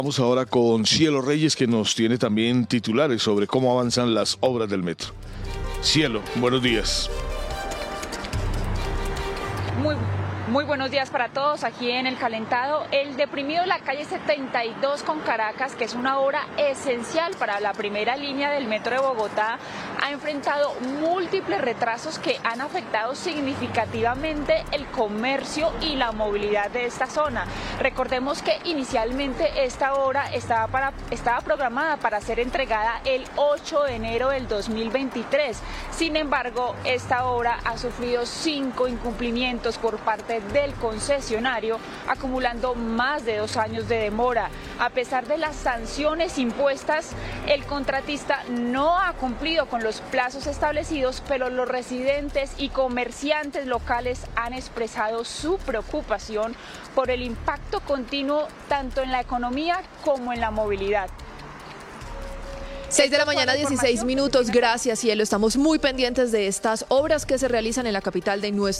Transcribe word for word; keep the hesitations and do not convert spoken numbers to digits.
Vamos ahora con Cielo Reyes, que nos tiene también titulares sobre cómo avanzan las obras del metro. Cielo, buenos días. Muy, muy buenos días para todos aquí en El Calentado. El deprimido de la calle setenta y dos con Caracas, que es una obra esencial para la primera línea del metro de Bogotá, ha enfrentado múltiples retrasos que han afectado significativamente el comercio y la movilidad de esta zona. Recordemos que inicialmente esta obra estaba, para, estaba programada para ser entregada el ocho de enero del dos mil veintitrés. Sin embargo, esta obra ha sufrido cinco incumplimientos por parte del concesionario, acumulando más de dos años de demora. A pesar de las sanciones impuestas, el contratista no ha cumplido con los plazos establecidos, pero los residentes y comerciantes locales han expresado su preocupación por el impacto continuo tanto en la economía como en la movilidad. seis de la mañana, dieciséis minutos. Gracias, Cielo. Estamos muy pendientes de estas obras que se realizan en la capital de nuestro